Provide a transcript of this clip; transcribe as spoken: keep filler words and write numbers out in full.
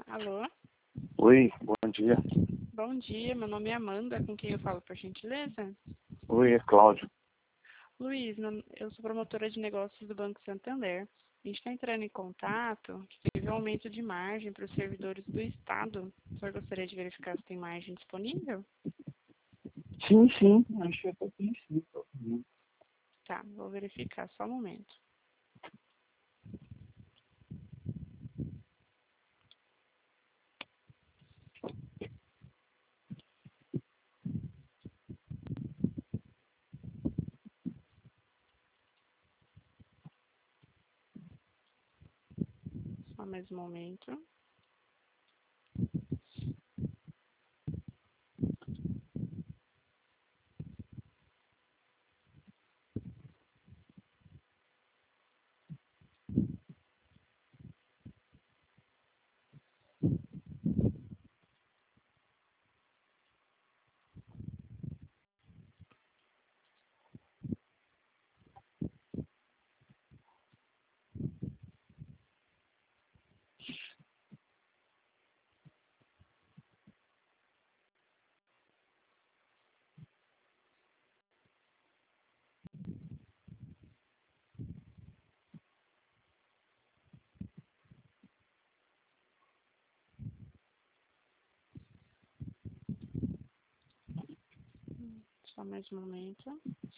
Alô? Oi, bom dia. Bom dia, meu nome é Amanda, com quem eu falo, por gentileza? Oi, é Cláudio. Luiz, meu- eu sou promotora de negócios do Banco Santander. A gente está entrando em contato, que teve um aumento de margem para os servidores do Estado. O senhor gostaria de verificar se tem margem disponível? Sim, sim, acho que até tem sim. Uhum. Tá, vou verificar, só um momento. Só mais um momento. Só mais um momento.